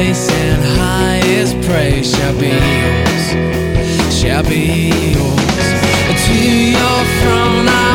grace and highest praise shall be yours, shall be yours. To your throne I